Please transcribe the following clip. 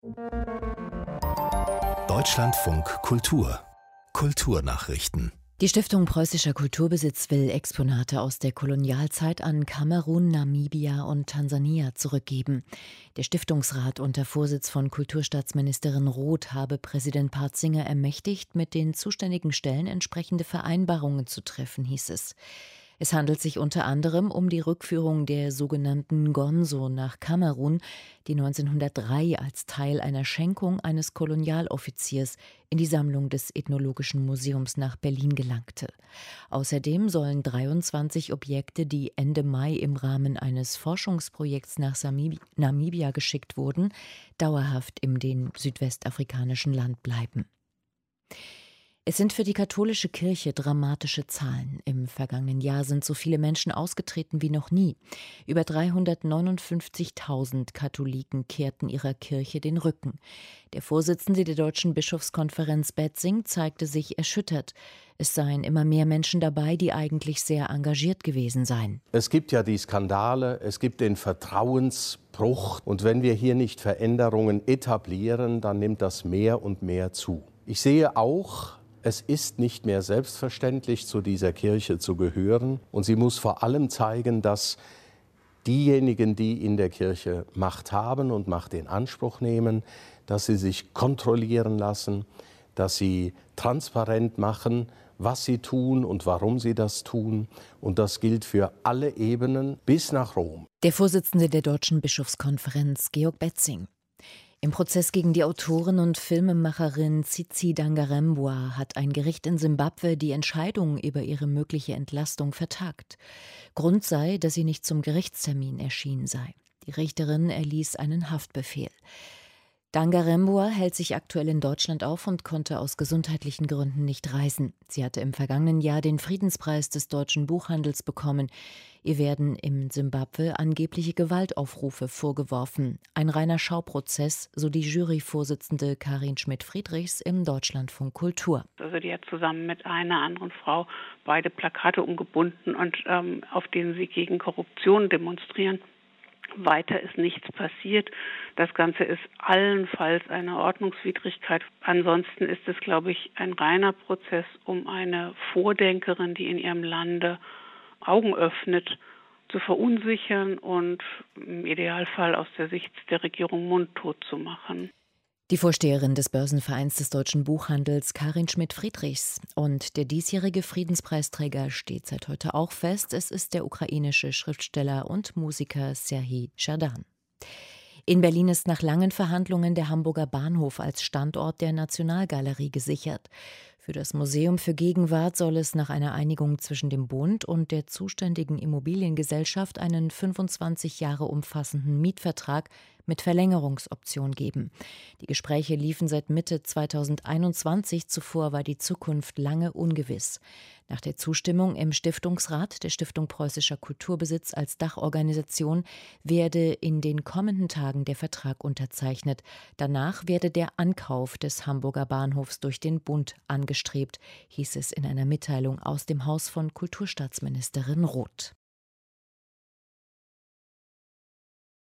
Deutschlandfunk Kultur Kulturnachrichten. Die Stiftung Preußischer Kulturbesitz will Exponate aus der Kolonialzeit an Kamerun, Namibia und Tansania zurückgeben. Der Stiftungsrat unter Vorsitz von Kulturstaatsministerin Roth habe Präsident Partzinger ermächtigt, mit den zuständigen Stellen entsprechende Vereinbarungen zu treffen, hieß es. Es handelt sich unter anderem um die Rückführung der sogenannten Gonzo nach Kamerun, die 1903 als Teil einer Schenkung eines Kolonialoffiziers in die Sammlung des Ethnologischen Museums nach Berlin gelangte. Außerdem sollen 23 Objekte, die Ende Mai im Rahmen eines Forschungsprojekts nach Namibia geschickt wurden, dauerhaft in dem südwestafrikanischen Land bleiben. Es sind für die katholische Kirche dramatische Zahlen. Im vergangenen Jahr sind so viele Menschen ausgetreten wie noch nie. Über 359.000 Katholiken kehrten ihrer Kirche den Rücken. Der Vorsitzende der Deutschen Bischofskonferenz Betzing zeigte sich erschüttert. Es seien immer mehr Menschen dabei, die eigentlich sehr engagiert gewesen seien. Es gibt ja die Skandale, es gibt den Vertrauensbruch. Und wenn wir hier nicht Veränderungen etablieren, dann nimmt das mehr und mehr zu. Ich sehe auch, es ist nicht mehr selbstverständlich, zu dieser Kirche zu gehören. Und sie muss vor allem zeigen, dass diejenigen, die in der Kirche Macht haben und Macht in Anspruch nehmen, dass sie sich kontrollieren lassen, dass sie transparent machen, was sie tun und warum sie das tun. Und das gilt für alle Ebenen bis nach Rom. Der Vorsitzende der Deutschen Bischofskonferenz, Georg Betzing. Im Prozess gegen die Autorin und Filmemacherin Tsitsi Dangarembga hat ein Gericht in Simbabwe die Entscheidung über ihre mögliche Entlastung vertagt. Grund sei, dass sie nicht zum Gerichtstermin erschienen sei. Die Richterin erließ einen Haftbefehl. Dangarembga hält sich aktuell in Deutschland auf und konnte aus gesundheitlichen Gründen nicht reisen. Sie hatte im vergangenen Jahr den Friedenspreis des deutschen Buchhandels bekommen. Ihr werden im Simbabwe angebliche Gewaltaufrufe vorgeworfen. Ein reiner Schauprozess, so die Juryvorsitzende Karin Schmidt-Friedrichs im Deutschlandfunk Kultur. Also die hat zusammen mit einer anderen Frau beide Plakate umgebunden und auf denen sie gegen Korruption demonstrieren. Weiter ist nichts passiert. Das Ganze ist allenfalls eine Ordnungswidrigkeit. Ansonsten ist es, glaube ich, ein reiner Prozess um eine Vordenkerin, die in ihrem Lande Augen öffnet, zu verunsichern und im Idealfall aus der Sicht der Regierung mundtot zu machen. Die Vorsteherin des Börsenvereins des deutschen Buchhandels, Karin Schmidt-Friedrichs. Und der diesjährige Friedenspreisträger steht seit heute auch fest. Es ist der ukrainische Schriftsteller und Musiker Serhij Schadan. In Berlin ist nach langen Verhandlungen der Hamburger Bahnhof als Standort der Nationalgalerie gesichert. Für das Museum für Gegenwart soll es nach einer Einigung zwischen dem Bund und der zuständigen Immobiliengesellschaft einen 25 Jahre umfassenden Mietvertrag mit Verlängerungsoption geben. Die Gespräche liefen seit Mitte 2021, zuvor war die Zukunft lange ungewiss. Nach der Zustimmung im Stiftungsrat der Stiftung Preußischer Kulturbesitz als Dachorganisation werde in den kommenden Tagen der Vertrag unterzeichnet. Danach werde der Ankauf des Hamburger Bahnhofs durch den Bund angestrebt, hieß es in einer Mitteilung aus dem Haus von Kulturstaatsministerin Roth.